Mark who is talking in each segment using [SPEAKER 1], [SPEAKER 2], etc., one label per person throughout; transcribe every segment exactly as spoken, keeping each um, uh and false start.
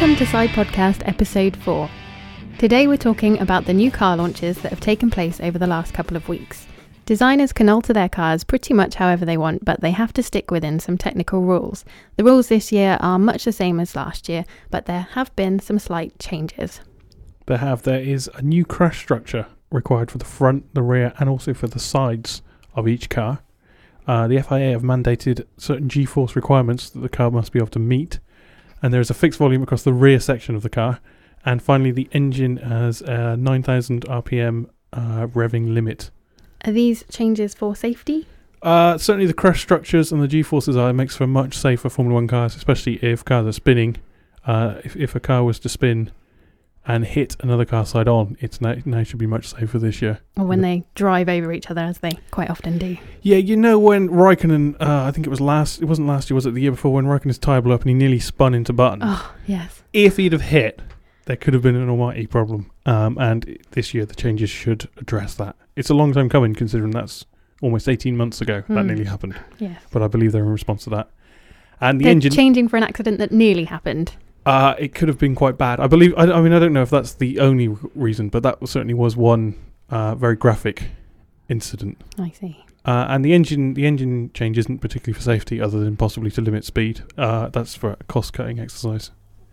[SPEAKER 1] Welcome to Side Podcast episode four. Today we're talking about the new car launches that have taken place over the last couple of weeks. Designers can alter their cars pretty much however they want, but they have to stick within some technical rules. The rules this year are much the same as last year, but there have been some slight changes.
[SPEAKER 2] There have. There is a new crash structure required for the front, the rear, and also for the sides of each car. Uh, the F I A have mandated certain G-force requirements that the car must be able to meet, and there is a fixed volume across the rear section of the car. And finally, the engine has a nine thousand R P M uh, revving limit.
[SPEAKER 1] Are these changes for safety?
[SPEAKER 2] Uh, certainly the crash structures and the G-forces are, it makes for much safer Formula One cars, especially if cars are spinning. Uh, if, if a car was to spin and hit another car side on, it's now, now should be much safer this year.
[SPEAKER 1] Or when they drive over each other, as they quite often do.
[SPEAKER 2] Yeah, you know when Raikkonen, uh, I think it was last, it wasn't last year, was it the year before, when Raikkonen's tyre blew up and he nearly spun into Button.
[SPEAKER 1] Oh, yes.
[SPEAKER 2] If he'd have hit, there could have been an almighty problem. Um, and this year the changes should address that. It's a long time coming, considering that's almost eighteen months ago mm. that nearly happened.
[SPEAKER 1] Yes.
[SPEAKER 2] But I believe they're in response to that. And the
[SPEAKER 1] They're
[SPEAKER 2] engine
[SPEAKER 1] changing for an accident that nearly happened.
[SPEAKER 2] Uh, it could have been quite bad. I believe. I, I mean, I don't know if that's the only reason, but that certainly was one uh, very graphic incident.
[SPEAKER 1] I see.
[SPEAKER 2] Uh, and the engine, the engine change isn't particularly for safety, other than possibly to limit speed. Uh, that's for a cost-cutting exercise.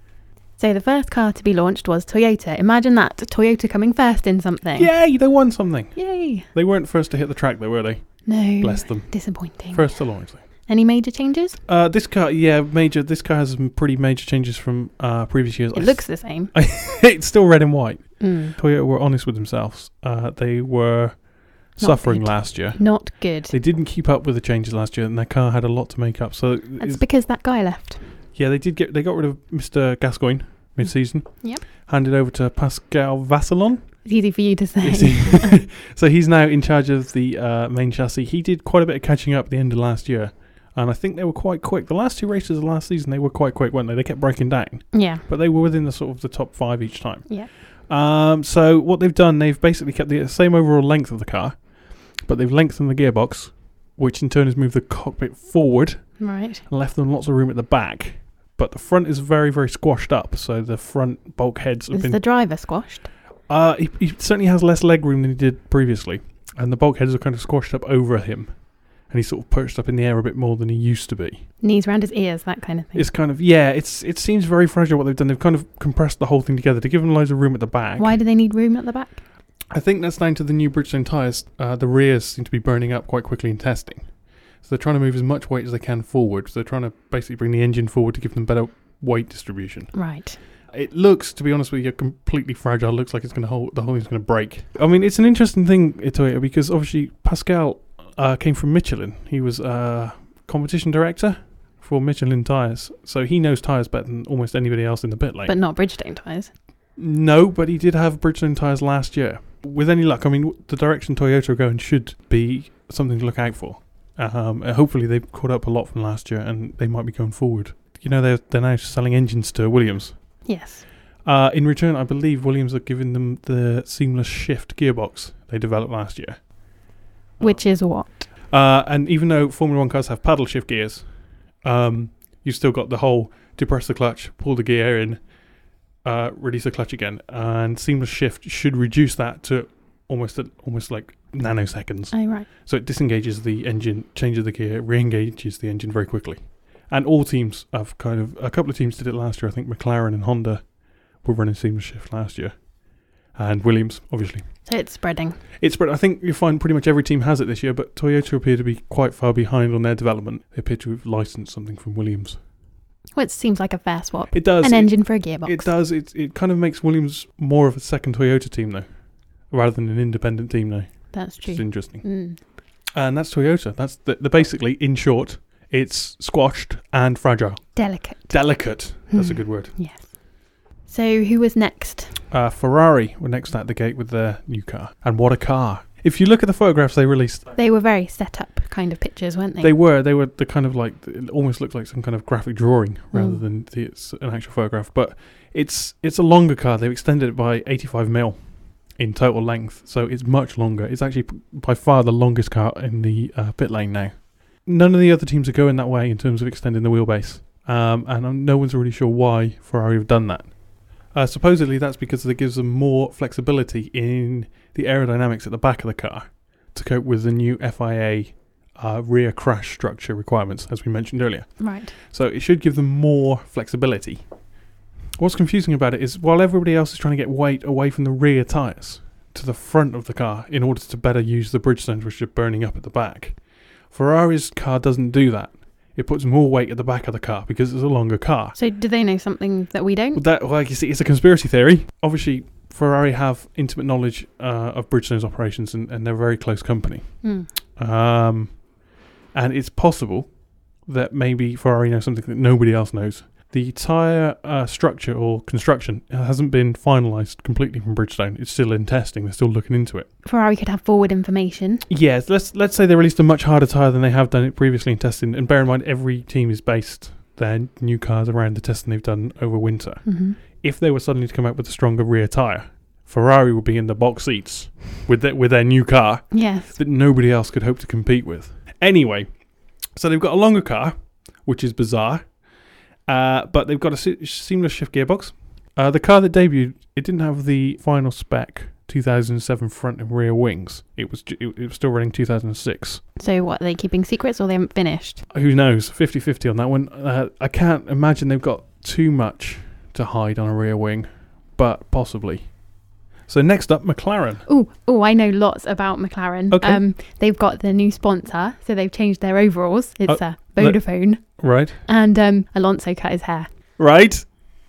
[SPEAKER 1] So the first car to be launched was Toyota. Imagine that, Toyota coming first in something.
[SPEAKER 2] Yay, they won something.
[SPEAKER 1] Yay.
[SPEAKER 2] They weren't first to hit the track though, were they?
[SPEAKER 1] No.
[SPEAKER 2] Bless them.
[SPEAKER 1] Disappointing.
[SPEAKER 2] First to launch though.
[SPEAKER 1] Any major changes?
[SPEAKER 2] Uh, this car, yeah, major. This car has some pretty major changes from uh, previous years.
[SPEAKER 1] It I looks the same.
[SPEAKER 2] It's still red and white.
[SPEAKER 1] Mm.
[SPEAKER 2] Toyota were honest with themselves. Uh, they were
[SPEAKER 1] Not
[SPEAKER 2] suffering
[SPEAKER 1] good.
[SPEAKER 2] last year.
[SPEAKER 1] Not good.
[SPEAKER 2] They didn't keep up with the changes last year, and their car had a lot to make up. So
[SPEAKER 1] that's because that guy left.
[SPEAKER 2] Yeah, they did get. They got rid of Mister Gascoigne mid-season.
[SPEAKER 1] Yep.
[SPEAKER 2] Handed over to Pascal Vasselon.
[SPEAKER 1] It's easy for you to say.
[SPEAKER 2] So he's now in charge of the uh, main chassis. He did quite a bit of catching up at the end of last year, and I think they were quite quick. The last two races of last season, they were quite quick, weren't they? They kept breaking down.
[SPEAKER 1] Yeah.
[SPEAKER 2] But they were within the sort of the top five each time.
[SPEAKER 1] Yeah.
[SPEAKER 2] Um. So what they've done, they've basically kept the same overall length of the car, but they've lengthened the gearbox, which in turn has moved the cockpit forward.
[SPEAKER 1] Right.
[SPEAKER 2] And left them lots of room at the back. But the front is very, very squashed up, so the front bulkheads have
[SPEAKER 1] is
[SPEAKER 2] been...
[SPEAKER 1] Is the driver squashed?
[SPEAKER 2] Uh, he, he certainly has less leg room than he did previously, and the bulkheads are kind of squashed up over him, and he's sort of perched up in the air a bit more than he used to be.
[SPEAKER 1] Knees round his ears, that kind of thing.
[SPEAKER 2] It's kind of, yeah, it's it seems very fragile what they've done. They've kind of compressed the whole thing together to give him loads of room at the back.
[SPEAKER 1] Why do they need room at the back?
[SPEAKER 2] I think that's down to the new Bridgestone tyres. Uh, the rears seem to be burning up quite quickly in testing. So they're trying to move as much weight as they can forward. So they're trying to basically bring the engine forward to give them better weight distribution.
[SPEAKER 1] Right.
[SPEAKER 2] It looks, to be honest with you, completely fragile. It looks like it's going to hold, the whole thing's going to break. I mean, it's an interesting thing, Toyota, because obviously Pascal uh, came from Michelin. He was uh, competition director for Michelin tyres, so he knows tyres better than almost anybody else in the pit lane.
[SPEAKER 1] But not Bridgestone tyres.
[SPEAKER 2] No, but he did have Bridgestone tyres last year. With any luck, I mean, the direction Toyota are going should be something to look out for. Um, hopefully they've caught up a lot from last year, and they might be going forward. You know, they're, they're now selling engines to Williams.
[SPEAKER 1] Yes.
[SPEAKER 2] Uh, in return, I believe Williams are giving them the seamless shift gearbox they developed last year.
[SPEAKER 1] Which is what?
[SPEAKER 2] Uh, and even though Formula One cars have paddle shift gears, um, you've still got the whole depress the clutch, pull the gear in, uh, release the clutch again. And seamless shift should reduce that to almost almost like nanoseconds.
[SPEAKER 1] Oh, right.
[SPEAKER 2] So it disengages the engine, changes the gear, re-engages the engine very quickly. And all teams have kind of, a couple of teams did it last year. I think McLaren and Honda were running seamless shift last year. And Williams, obviously.
[SPEAKER 1] So it's spreading.
[SPEAKER 2] It's spread. I think you'll find pretty much every team has it this year, but Toyota appear to be quite far behind on their development. They appear to have licensed something from Williams.
[SPEAKER 1] Well, it seems like a fair swap.
[SPEAKER 2] It does.
[SPEAKER 1] An
[SPEAKER 2] it,
[SPEAKER 1] engine for a gearbox.
[SPEAKER 2] It does. It, it kind of makes Williams more of a second Toyota team, though, rather than an independent team now.
[SPEAKER 1] That's true.
[SPEAKER 2] It's interesting.
[SPEAKER 1] Mm.
[SPEAKER 2] And that's Toyota. That's the, the basically, in short, it's squashed and fragile.
[SPEAKER 1] Delicate.
[SPEAKER 2] Delicate. That's
[SPEAKER 1] mm.
[SPEAKER 2] a good word.
[SPEAKER 1] Yes. So who was next?
[SPEAKER 2] Uh, Ferrari were next out the gate with their new car. And what a car. If you look at the photographs they released...
[SPEAKER 1] They were very set up kind of pictures, weren't they?
[SPEAKER 2] They were. They were the kind of like... It almost looked like some kind of graphic drawing rather mm. than the, it's an actual photograph. But it's it's a longer car. They've extended it by eighty-five mil in total length. So it's much longer. It's actually by far the longest car in the uh, pit lane now. None of the other teams are going that way in terms of extending the wheelbase. Um, and um, no one's really sure why Ferrari have done that. Uh, supposedly that's because it gives them more flexibility in the aerodynamics at the back of the car to cope with the new F I A uh, rear crash structure requirements, as we mentioned earlier.
[SPEAKER 1] Right.
[SPEAKER 2] So it should give them more flexibility. What's confusing about it is while everybody else is trying to get weight away from the rear tyres to the front of the car in order to better use the Bridgestones which are burning up at the back, Ferrari's car doesn't do that. It puts more weight at the back of the car because it's a longer car.
[SPEAKER 1] So do they know something that we don't?
[SPEAKER 2] Well, that, like you see, it's a conspiracy theory. Obviously, Ferrari have intimate knowledge uh, of Bridgestone's operations and, and they're a very close company.
[SPEAKER 1] Mm.
[SPEAKER 2] Um, and it's possible that maybe Ferrari knows something that nobody else knows. The tyre uh, structure or construction hasn't been finalised completely from Bridgestone. It's still in testing. They're still looking into it.
[SPEAKER 1] Ferrari could have forward information.
[SPEAKER 2] Yes, let's let's say they released a much harder tyre than they have done it previously in testing. And bear in mind, every team is based their new cars around the testing they've done over winter.
[SPEAKER 1] Mm-hmm.
[SPEAKER 2] If they were suddenly to come out with a stronger rear tyre, Ferrari would be in the box seats with their, with their new car
[SPEAKER 1] Yes.
[SPEAKER 2] that nobody else could hope to compete with. Anyway, so they've got a longer car, which is bizarre. Uh, but they've got a se- seamless shift gearbox. Uh, the car that debuted, it didn't have the final spec two thousand seven front and rear wings. It was ju- it, it was still running two thousand six.
[SPEAKER 1] So what, are they keeping secrets or they haven't finished?
[SPEAKER 2] Who knows? fifty-fifty on that one. Uh, I can't imagine they've got too much to hide on a rear wing, but possibly. So next up, McLaren.
[SPEAKER 1] Oh, oh, I know lots about McLaren.
[SPEAKER 2] Okay.
[SPEAKER 1] Um, they've got the new sponsor, so they've changed their overalls. It's
[SPEAKER 2] Oh,
[SPEAKER 1] uh, Vodafone.
[SPEAKER 2] Right.
[SPEAKER 1] And um, Alonso cut his hair.
[SPEAKER 2] Right.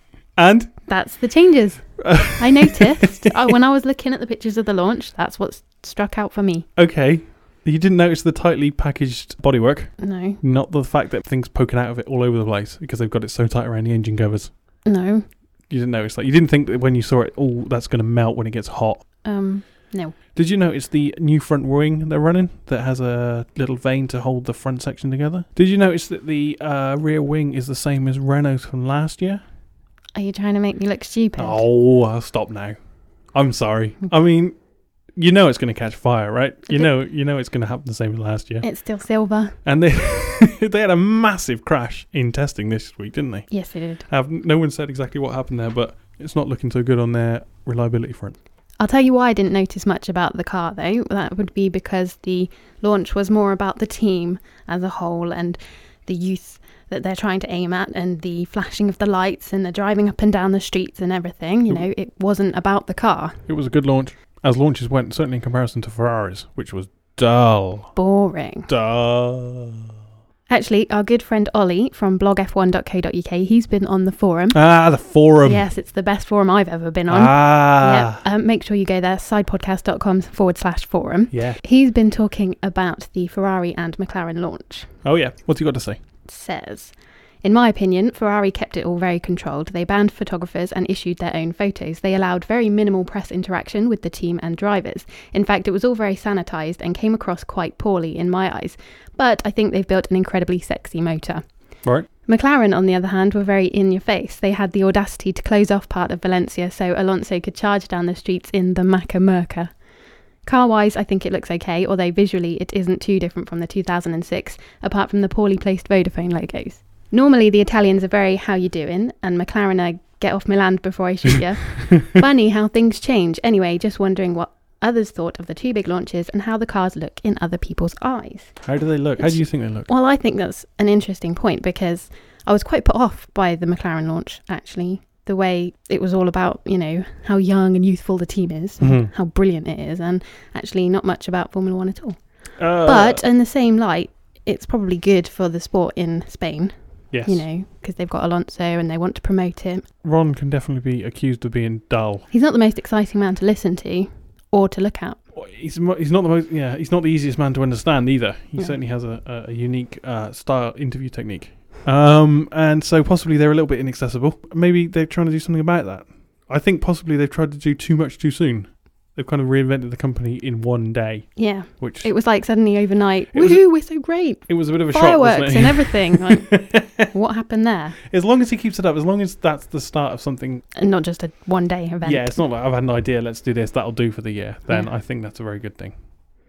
[SPEAKER 2] And?
[SPEAKER 1] That's the changes. I noticed uh, when I was looking at the pictures of the launch, that's what struck out for me.
[SPEAKER 2] Okay. You didn't notice the tightly packaged bodywork?
[SPEAKER 1] No.
[SPEAKER 2] Not the fact that things poking out of it all over the place because they've got it so tight around the engine covers.
[SPEAKER 1] No.
[SPEAKER 2] You didn't notice that. You didn't think that when you saw it, oh, that's going to melt when it gets hot.
[SPEAKER 1] Um, no.
[SPEAKER 2] Did you notice the new front wing they're running that has a little vane to hold the front section together? Did you notice that the uh, rear wing is the same as Renault's from last year?
[SPEAKER 1] Are you trying to make me look stupid?
[SPEAKER 2] Oh, I'll stop now. I'm sorry. I mean, you know it's going to catch fire, right? You know, you know it's going to happen the same as last year.
[SPEAKER 1] It's still silver.
[SPEAKER 2] And they they had a massive crash in testing this week, didn't they?
[SPEAKER 1] Yes, they did.
[SPEAKER 2] Have no one said exactly what happened there, but it's not looking so good on their reliability front.
[SPEAKER 1] I'll tell you why I didn't notice much about the car, though. That would be because the launch was more about the team as a whole and the youth that they're trying to aim at and the flashing of the lights and the driving up and down the streets and everything. You know, it wasn't about the car.
[SPEAKER 2] It was a good launch, as launches went, certainly in comparison to Ferrari's, which was dull.
[SPEAKER 1] Boring.
[SPEAKER 2] Dull.
[SPEAKER 1] Actually, our good friend Ollie from blog f one dot co dot u k, he's been on the forum.
[SPEAKER 2] Ah, the forum.
[SPEAKER 1] Yes, it's the best forum I've ever been on.
[SPEAKER 2] Ah.
[SPEAKER 1] Yeah, um, make sure you go there, sidepodcast.com forward slash forum.
[SPEAKER 2] Yeah.
[SPEAKER 1] He's been talking about the Ferrari and McLaren launch.
[SPEAKER 2] Oh, yeah. What's he got to say?
[SPEAKER 1] Says, in my opinion, Ferrari kept it all very controlled. They banned photographers and issued their own photos. They allowed very minimal press interaction with the team and drivers. In fact, it was all very sanitised and came across quite poorly in my eyes. But I think they've built an incredibly sexy motor.
[SPEAKER 2] Right.
[SPEAKER 1] McLaren, on the other hand, were very in your face. They had the audacity to close off part of Valencia so Alonso could charge down the streets in the Maca Merca. Car-wise, I think it looks okay, although visually it isn't too different from the two thousand six, apart from the poorly placed Vodafone logos. Normally the Italians are very how you doing, and McLaren are get off my land before I shoot ya. Funny how things change. Anyway, just wondering what others thought of the two big launches and how the cars look in other people's eyes.
[SPEAKER 2] How do they look? How do you think they look?
[SPEAKER 1] Well, I think that's an interesting point because I was quite put off by the McLaren launch, actually. The way it was all about, you know, how young and youthful the team is, and
[SPEAKER 2] Mhm.
[SPEAKER 1] how brilliant it is, and actually not much about Formula One at all.
[SPEAKER 2] Uh,
[SPEAKER 1] But in the same light, it's probably good for the sport in Spain,
[SPEAKER 2] yes.
[SPEAKER 1] you know, because they've got Alonso and they want to promote him.
[SPEAKER 2] Ron can definitely be accused of being dull.
[SPEAKER 1] He's not the most exciting man to listen to or to look at.
[SPEAKER 2] He's mo- he's not the most yeah he's not the easiest man to understand either. He
[SPEAKER 1] No.
[SPEAKER 2] certainly has a, a, a unique uh, style interview technique. Um, and so possibly they're a little bit inaccessible. Maybe they're trying to do something about that. I think possibly they've tried to do too much too soon. They've kind of reinvented the company in one day,
[SPEAKER 1] Yeah,
[SPEAKER 2] which
[SPEAKER 1] it was like suddenly overnight,
[SPEAKER 2] It was
[SPEAKER 1] woohoo, we're so great.
[SPEAKER 2] it was a bit of a
[SPEAKER 1] Fireworks
[SPEAKER 2] shock, wasn't
[SPEAKER 1] and
[SPEAKER 2] it?
[SPEAKER 1] everything. Like, what happened there?
[SPEAKER 2] As long as he keeps it up, as long as that's the start of something.
[SPEAKER 1] And not just a one day event.
[SPEAKER 2] Yeah, it's not like I've had an idea, let's do this, that'll do for the year. Then
[SPEAKER 1] Yeah.
[SPEAKER 2] I think that's a very good thing.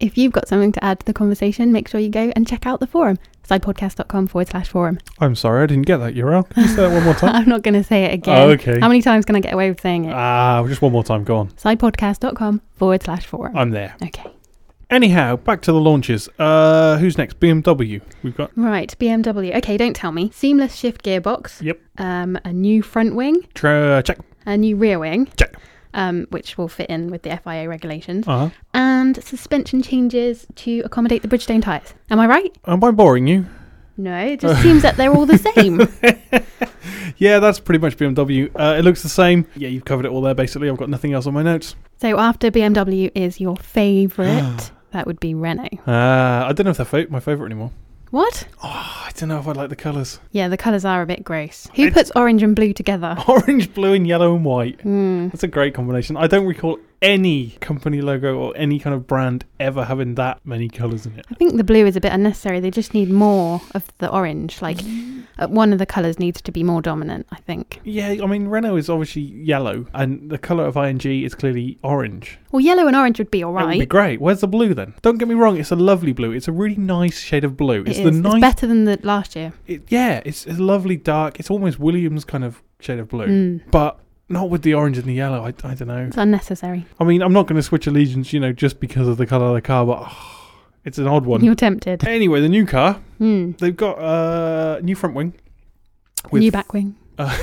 [SPEAKER 1] If you've got something to add to the conversation, make sure you go and check out the forum, sidepodcast.com forward slash forum.
[SPEAKER 2] I'm sorry, I didn't get that U R L. Can you say that one more time?
[SPEAKER 1] I'm not going to say it again.
[SPEAKER 2] Oh, okay.
[SPEAKER 1] How many times can I get away with saying it?
[SPEAKER 2] Ah, just one more time. Go on.
[SPEAKER 1] sidepodcast.com forward slash forum.
[SPEAKER 2] I'm there.
[SPEAKER 1] Okay.
[SPEAKER 2] Anyhow, back to the launches. Uh, who's next? B M W. We've got.
[SPEAKER 1] Right, B M W. Okay, don't tell me. Seamless shift gearbox.
[SPEAKER 2] Yep.
[SPEAKER 1] Um, a new front wing.
[SPEAKER 2] Tra- check.
[SPEAKER 1] A new rear wing.
[SPEAKER 2] Check.
[SPEAKER 1] Um, which will fit in with the F I A regulations.
[SPEAKER 2] Uh-huh.
[SPEAKER 1] And suspension changes to accommodate the Bridgestone tyres. Am I right?
[SPEAKER 2] Am I boring you?
[SPEAKER 1] No, it just seems that they're all the same.
[SPEAKER 2] Yeah, that's pretty much B M W. Uh, it looks the same. Yeah, you've covered it all there, basically. I've got nothing else on my notes.
[SPEAKER 1] So after B M W is your favourite, that would be Renault.
[SPEAKER 2] Uh, I don't know if they're fa- my favourite anymore.
[SPEAKER 1] What?
[SPEAKER 2] Oh, I don't know if I like the colours.
[SPEAKER 1] Yeah, the colours are a bit gross. Who
[SPEAKER 2] It's-
[SPEAKER 1] puts orange and blue together?
[SPEAKER 2] Orange, blue and yellow and white.
[SPEAKER 1] Mm.
[SPEAKER 2] That's a great combination. I don't recall any company logo or any kind of brand ever having that many colours in it.
[SPEAKER 1] I think the blue is a bit unnecessary. They just need more of the orange. Like, uh, one of the colours needs to be more dominant, I think.
[SPEAKER 2] Yeah, I mean, Renault is obviously yellow, and the colour of I N G is clearly orange.
[SPEAKER 1] Well, yellow and orange would be all
[SPEAKER 2] That would be
[SPEAKER 1] right.
[SPEAKER 2] great. Where's the blue then? Don't get me wrong, it's a lovely blue. It's a really nice shade of blue. It's
[SPEAKER 1] It
[SPEAKER 2] the
[SPEAKER 1] is.
[SPEAKER 2] nice.
[SPEAKER 1] It's better than the last year.
[SPEAKER 2] It, yeah, it's a lovely dark. It's almost Williams kind of shade of blue,
[SPEAKER 1] Mm.
[SPEAKER 2] but not with the orange and the yellow. I, I don't know.
[SPEAKER 1] It's unnecessary.
[SPEAKER 2] I mean, I'm not going to switch allegiance, you know, just because of the colour of the car, but oh, it's an odd one.
[SPEAKER 1] You're tempted.
[SPEAKER 2] Anyway, the new car,
[SPEAKER 1] Mm.
[SPEAKER 2] they've got a uh, new front wing.
[SPEAKER 1] New back wing.
[SPEAKER 2] Uh,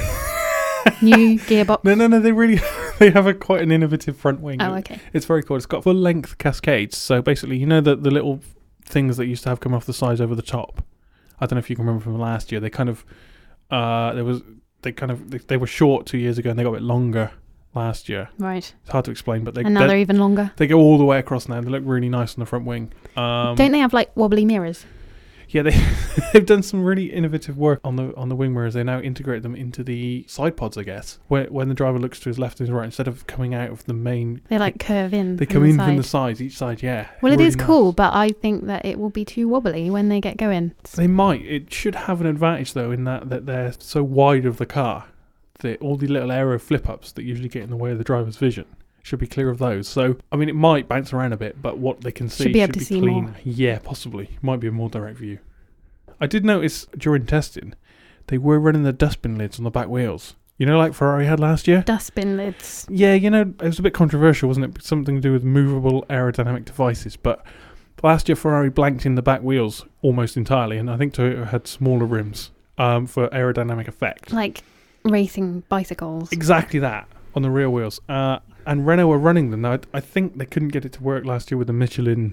[SPEAKER 1] New gearbox.
[SPEAKER 2] no, no, no. They really they have a quite an innovative front wing.
[SPEAKER 1] Oh, okay.
[SPEAKER 2] It's very cool. It's got full length cascades. So basically, you know the the little things that used to have come off the sides over the top. I don't know if you can remember from last year. They kind of uh there was they kind of they, they were short two years ago and they got a bit longer last year.
[SPEAKER 1] Right.
[SPEAKER 2] It's hard to explain, but they
[SPEAKER 1] And now they're even longer.
[SPEAKER 2] they go all the way across now. They look really nice on the front wing. Um,
[SPEAKER 1] Don't they have, like, wobbly mirrors?
[SPEAKER 2] Yeah, they they've done some really innovative work on the on the wing mirrors. They now integrate them into the side pods, I guess. Where when the driver looks to his left and his right, instead of coming out of the main,
[SPEAKER 1] They, like, curve in.
[SPEAKER 2] they
[SPEAKER 1] from
[SPEAKER 2] come
[SPEAKER 1] the
[SPEAKER 2] in
[SPEAKER 1] side.
[SPEAKER 2] from the sides, each side. Yeah.
[SPEAKER 1] Well, it
[SPEAKER 2] really
[SPEAKER 1] is
[SPEAKER 2] nice.
[SPEAKER 1] cool, but I think that it will be too wobbly when they get going.
[SPEAKER 2] They might. It should have an advantage though, in that that they're so wide of the car that all the little aero flip ups that usually get in the way of the driver's vision should be clear of those. So I mean, it might bounce around a bit, but what they can see
[SPEAKER 1] Should be able to see
[SPEAKER 2] clean.
[SPEAKER 1] more.
[SPEAKER 2] Yeah, possibly. Might be a more direct view. I did notice during testing, they were running the dustbin lids on the back wheels. You know, like Ferrari had last year?
[SPEAKER 1] Dustbin lids.
[SPEAKER 2] Yeah, you know, it was a bit controversial, wasn't it? Something to do with movable aerodynamic devices. But last year, Ferrari blanked in the back wheels almost entirely, and I think Toyota had smaller rims um, for aerodynamic effect.
[SPEAKER 1] Like racing bicycles.
[SPEAKER 2] Exactly that, on the rear wheels. Uh, and Renault were running them. Now, I, I think they couldn't get it to work last year with the Michelin...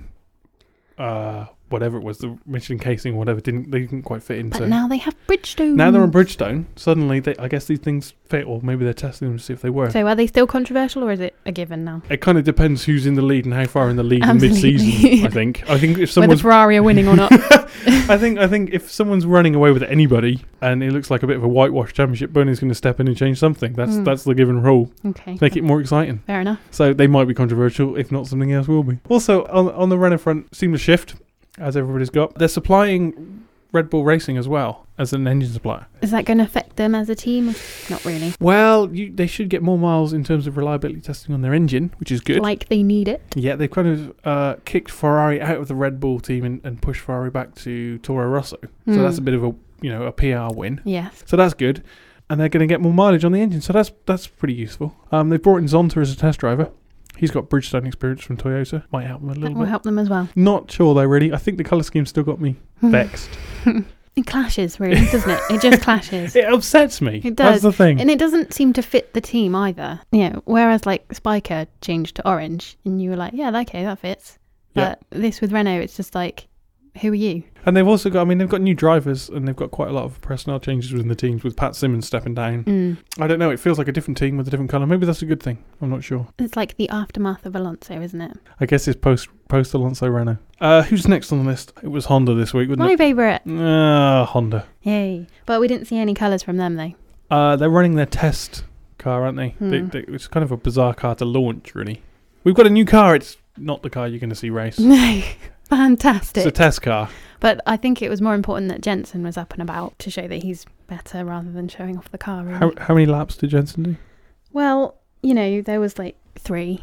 [SPEAKER 2] Uh, whatever it was, the Michelin casing or whatever, didn't they didn't quite fit into.
[SPEAKER 1] But now they have Bridgestone.
[SPEAKER 2] Now they're on Bridgestone. Suddenly, they, I guess these things fit, or maybe they're testing them to see if they work.
[SPEAKER 1] So are they still controversial, or is it a given now?
[SPEAKER 2] It kind of depends who's in the lead and how far in the lead in
[SPEAKER 1] Absolutely.
[SPEAKER 2] mid-season. I think. I think if
[SPEAKER 1] Whether
[SPEAKER 2] someone's,
[SPEAKER 1] Ferrari are winning or not.
[SPEAKER 2] I think, I think if someone's running away with anybody and it looks like a bit of a whitewash championship, Bernie's going to step in and change something. That's
[SPEAKER 1] Mm.
[SPEAKER 2] that's the given rule.
[SPEAKER 1] Okay.
[SPEAKER 2] Make it more exciting.
[SPEAKER 1] Fair enough.
[SPEAKER 2] So they might be controversial. If not, something else will be. Also, on on the Renault front, seamless shift, as everybody's got. They're supplying Red Bull Racing as well as an engine supplier.
[SPEAKER 1] Is that going to affect them as a team? Not really.
[SPEAKER 2] Well, you, they should get more miles in terms of reliability testing on their engine, which is good.
[SPEAKER 1] Like they need it.
[SPEAKER 2] Yeah, they've kind of uh, kicked Ferrari out of the Red Bull team and, and pushed Ferrari back to Toro Rosso. So
[SPEAKER 1] Mm.
[SPEAKER 2] that's a bit of a you know a P R win.
[SPEAKER 1] Yes.
[SPEAKER 2] So that's good, and they're going to get more mileage on the engine. So that's that's pretty useful. Um, they've brought in Zonta as a test driver. He's got Bridgestone experience from Toyota. Might help him a
[SPEAKER 1] That
[SPEAKER 2] little
[SPEAKER 1] will
[SPEAKER 2] bit.
[SPEAKER 1] help them as well.
[SPEAKER 2] Not sure though, really. I think the colour scheme still got me vexed.
[SPEAKER 1] It clashes, really, doesn't it? It just clashes.
[SPEAKER 2] It upsets me.
[SPEAKER 1] It
[SPEAKER 2] That's
[SPEAKER 1] does.
[SPEAKER 2] the thing.
[SPEAKER 1] And it doesn't seem to fit the team either. You know, whereas like Spiker changed to orange and you were like, yeah, okay, that fits.
[SPEAKER 2] Yeah.
[SPEAKER 1] But this with Renault, it's just like, who are you?
[SPEAKER 2] And they've also got, I mean, they've got new drivers and they've got quite a lot of personnel changes within the teams with Pat Simmons stepping down.
[SPEAKER 1] Mm.
[SPEAKER 2] I don't know. It feels like a different team with a different colour. Maybe that's a good thing. I'm not sure.
[SPEAKER 1] It's like the aftermath of Alonso, isn't it?
[SPEAKER 2] I guess it's post post Alonso Renault. Uh, who's next on the list? It was Honda this week, wasn't
[SPEAKER 1] My
[SPEAKER 2] it?
[SPEAKER 1] favourite.
[SPEAKER 2] Uh, Honda.
[SPEAKER 1] Yay. But we didn't see any colours from them though.
[SPEAKER 2] Uh, they're running their test car, aren't they?
[SPEAKER 1] Hmm.
[SPEAKER 2] they, they? It's kind of a bizarre car to launch, really. We've got a new car. It's not the car you're going to see race.
[SPEAKER 1] No. Fantastic.
[SPEAKER 2] It's a test car.
[SPEAKER 1] But I think it was more important that Jensen was up and about to show that he's better rather than showing off the car. Really.
[SPEAKER 2] How, how many laps did Jensen do?
[SPEAKER 1] Well, you know, there was like three.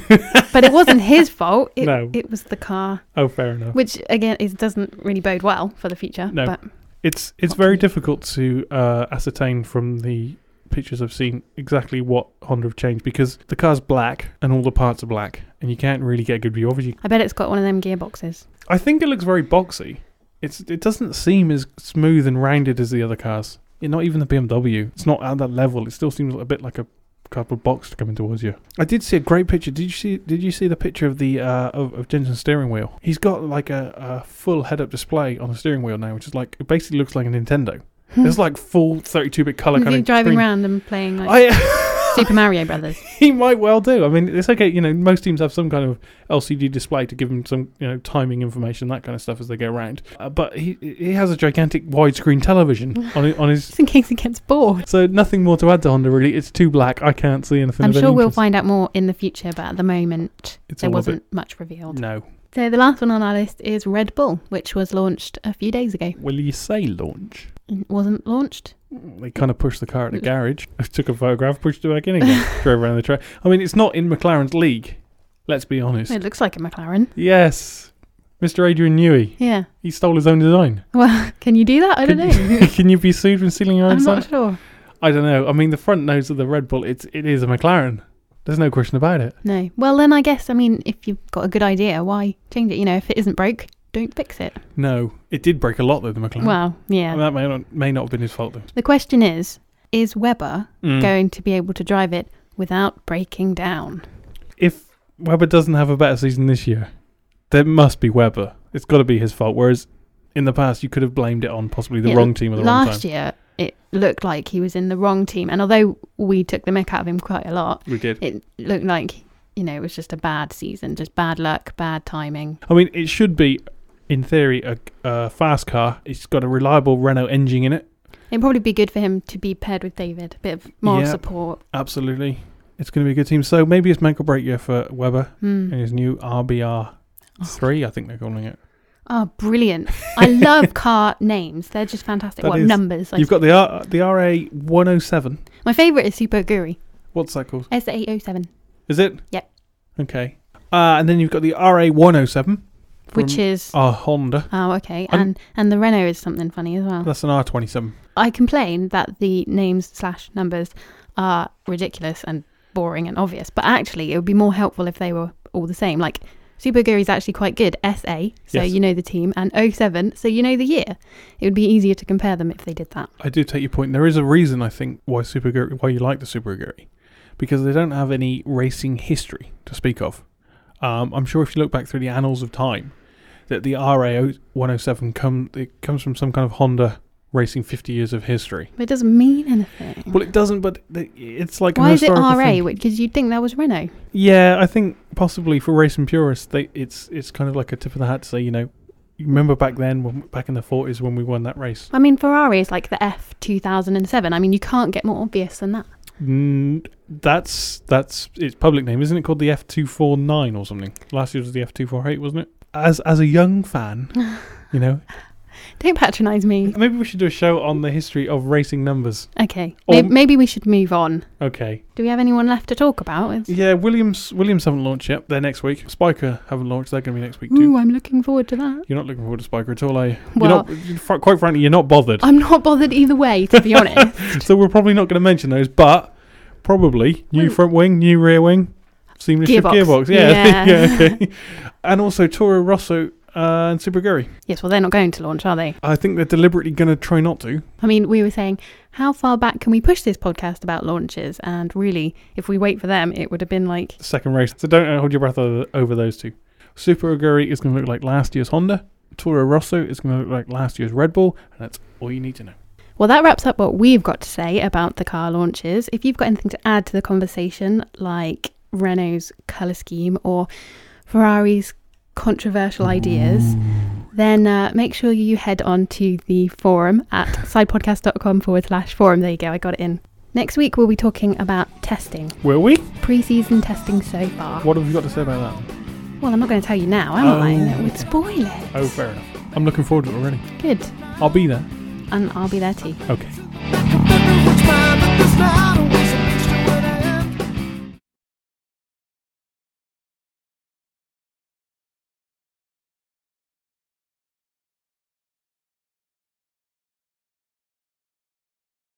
[SPEAKER 1] But it wasn't his fault. It,
[SPEAKER 2] No.
[SPEAKER 1] it was the car,
[SPEAKER 2] Oh, fair enough.
[SPEAKER 1] which again is doesn't really bode well for the future.
[SPEAKER 2] No.
[SPEAKER 1] But
[SPEAKER 2] It's it's
[SPEAKER 1] What
[SPEAKER 2] very
[SPEAKER 1] can you-
[SPEAKER 2] difficult to uh, ascertain from the pictures I've seen exactly what Honda have changed, because the car's black and all the parts are black, and you can't really get a good view. Obviously,
[SPEAKER 1] I bet it's got one of them gearboxes.
[SPEAKER 2] I think it looks very boxy. It's it doesn't seem as smooth and rounded as the other cars. Yeah, not even the B M W. It's not at that level. It still seems a bit like a cardboard box coming towards you. I did see a great picture. Did you see? Did you see the picture of the uh, of, of Jensen's steering wheel? He's got like a, a full head-up display on the steering wheel now, which is like it basically looks like a Nintendo. It's like full thirty-two bit color
[SPEAKER 1] Is
[SPEAKER 2] kind
[SPEAKER 1] he
[SPEAKER 2] of
[SPEAKER 1] driving
[SPEAKER 2] screen.
[SPEAKER 1] around and playing like
[SPEAKER 2] I
[SPEAKER 1] Super Mario Brothers?
[SPEAKER 2] He might well do. I mean, it's okay. You know, most teams have some kind of L C D display to give them some, you know, timing information, that kind of stuff as they go around. Uh, but he he has a gigantic widescreen television on his, on his.
[SPEAKER 1] Just in case he gets bored.
[SPEAKER 2] So nothing more to add to Honda really. It's too black. I can't see anything.
[SPEAKER 1] I'm
[SPEAKER 2] of any
[SPEAKER 1] sure we'll
[SPEAKER 2] interest.
[SPEAKER 1] find out more in the future, but at the moment
[SPEAKER 2] It's
[SPEAKER 1] there
[SPEAKER 2] all a
[SPEAKER 1] wasn't much revealed.
[SPEAKER 2] No.
[SPEAKER 1] So the last one on our list is Red Bull, which was launched a few days ago.
[SPEAKER 2] Will you say launch?
[SPEAKER 1] It wasn't launched.
[SPEAKER 2] They kind of pushed the car at the garage. I took a photograph, pushed it back in again, drove around the track. I mean, it's not in McLaren's league. Let's be honest.
[SPEAKER 1] It looks like a McLaren.
[SPEAKER 2] Yes, Mister Adrian Newey.
[SPEAKER 1] Yeah.
[SPEAKER 2] He stole his own design.
[SPEAKER 1] Well, can you do that? I don't
[SPEAKER 2] Can-
[SPEAKER 1] know.
[SPEAKER 2] Can you be sued for stealing your own
[SPEAKER 1] I'm
[SPEAKER 2] design?
[SPEAKER 1] not sure.
[SPEAKER 2] I don't know. I mean, the front nose of the Red Bull, it's it is a McLaren. There's no question about it.
[SPEAKER 1] No. Well, then I guess, I mean, if you've got a good idea, why change it? You know, if it isn't broke, don't fix it.
[SPEAKER 2] No, it did break a lot though, the McLaren.
[SPEAKER 1] Well, yeah.
[SPEAKER 2] And that may not may not have been his fault though.
[SPEAKER 1] The question is, is Webber
[SPEAKER 2] Mm.
[SPEAKER 1] going to be able to drive it without breaking down?
[SPEAKER 2] If Webber doesn't have a better season this year, there must be Webber. It's got to be his fault. Whereas in the past, you could have blamed it on possibly the
[SPEAKER 1] Yeah,
[SPEAKER 2] wrong team at the wrong time.
[SPEAKER 1] Last year, it looked like he was in the wrong team. And although we took the mick out of him quite a lot,
[SPEAKER 2] We did.
[SPEAKER 1] it looked like, you know, it was just a bad season, just bad luck, bad timing.
[SPEAKER 2] I mean, it should be, in theory, a, a fast car. It's got a reliable Renault engine in it.
[SPEAKER 1] It'd probably be good for him to be paired with David, a bit of moral
[SPEAKER 2] Yeah.
[SPEAKER 1] support.
[SPEAKER 2] Absolutely. It's going to be a good team. So maybe it's make or break year for Webber
[SPEAKER 1] Hmm.
[SPEAKER 2] and his new R B R three, I think they're calling it.
[SPEAKER 1] Oh, brilliant. I love car names. They're just fantastic.
[SPEAKER 2] That
[SPEAKER 1] What
[SPEAKER 2] is-
[SPEAKER 1] numbers? I
[SPEAKER 2] You've got the R, the R A one oh seven.
[SPEAKER 1] My favourite is Super Guri.
[SPEAKER 2] What's that called?
[SPEAKER 1] S eight oh seven,
[SPEAKER 2] Is it?
[SPEAKER 1] Yep.
[SPEAKER 2] Okay. Uh, and then you've got the R A one oh seven.
[SPEAKER 1] which is...
[SPEAKER 2] our Honda.
[SPEAKER 1] Oh, okay.
[SPEAKER 2] Um,
[SPEAKER 1] And and the Renault is something funny as well.
[SPEAKER 2] That's an R twenty-seven.
[SPEAKER 1] I complain that the names slash numbers are ridiculous and boring and obvious, but actually it would be more helpful if they were all the same. Like Super Guri is actually quite good. S A, so
[SPEAKER 2] Yes.
[SPEAKER 1] you know the team, and oh seven, so you know the year. It would be easier to compare them if they did that.
[SPEAKER 2] I do take your point. There is a reason, I think, why Super Guri, why you like the Super Guri, because they don't have any racing history to speak of. Um, I'm sure if you look back through the annals of time, that the R A one oh seven come it comes from some kind of Honda racing fifty years of history.
[SPEAKER 1] But it doesn't mean anything.
[SPEAKER 2] Well, it doesn't, but the- it's like
[SPEAKER 1] Why
[SPEAKER 2] an
[SPEAKER 1] is it
[SPEAKER 2] historical
[SPEAKER 1] R A?
[SPEAKER 2] thing.
[SPEAKER 1] Because you'd think that was Renault.
[SPEAKER 2] Yeah, I think possibly for racing purists, they, it's it's kind of like a tip of the hat to say, you know, you remember back then, when, back in the forties when we won that race.
[SPEAKER 1] I mean, Ferrari is like the F two thousand seven. I mean, you can't get more obvious than that.
[SPEAKER 2] Mm, that's that's its public name, isn't it? Called the F two forty-nine or something. Last year was the F two forty-eight, wasn't it? As as a young fan, you know,
[SPEAKER 1] Don't patronise me.
[SPEAKER 2] maybe we should do a show on the history of racing numbers.
[SPEAKER 1] Okay.
[SPEAKER 2] Or-
[SPEAKER 1] Maybe, maybe we should move on.
[SPEAKER 2] Okay.
[SPEAKER 1] Do we have anyone left to talk about? It's,
[SPEAKER 2] Yeah, Williams Williams haven't launched yet. They're next week. Spiker haven't launched. They're going to be next week too.
[SPEAKER 1] Ooh, I'm looking forward to that.
[SPEAKER 2] You're not looking forward to Spiker at all, are you?
[SPEAKER 1] Well-
[SPEAKER 2] you're not, you're fr- quite frankly, you're not bothered.
[SPEAKER 1] I'm not bothered either way, to be honest.
[SPEAKER 2] So we're probably not going to mention those, but probably new
[SPEAKER 1] Well-
[SPEAKER 2] front wing, new rear wing, seamless shift
[SPEAKER 1] Gearbox.
[SPEAKER 2] gearbox. Yeah,
[SPEAKER 1] Yeah.
[SPEAKER 2] yeah, okay. And also Toro Rosso uh, and Super Guri.
[SPEAKER 1] Yes, well, they're not going to launch, are they?
[SPEAKER 2] I think they're deliberately going to try not to.
[SPEAKER 1] I mean, we were saying, how far back can we push this podcast about launches? And really, if we wait for them, it would have been like...
[SPEAKER 2] Second race. So don't hold your breath over, over those two. Super Guri is going to look like last year's Honda. Toro Rosso is going to look like last year's Red Bull. And that's all you need to know.
[SPEAKER 1] Well, that wraps up what we've got to say about the car launches. If you've got anything to add to the conversation, like Renault's colour scheme or Ferrari's controversial ideas, then uh, make sure you head on to the forum at sidepodcast.com forward slash forum. There you go, I got it in. Next week, we'll be talking about testing.
[SPEAKER 2] Will we?
[SPEAKER 1] Pre-season testing so far.
[SPEAKER 2] What have you got to say about that?
[SPEAKER 1] Well, I'm not going to tell you now, am
[SPEAKER 2] Oh,
[SPEAKER 1] I? That would
[SPEAKER 2] okay.
[SPEAKER 1] spoil it.
[SPEAKER 2] Oh, fair enough. I'm looking forward to it already.
[SPEAKER 1] Good.
[SPEAKER 2] I'll be there.
[SPEAKER 1] And I'll be there too.
[SPEAKER 2] Okay.
[SPEAKER 3] Which man, but there's not a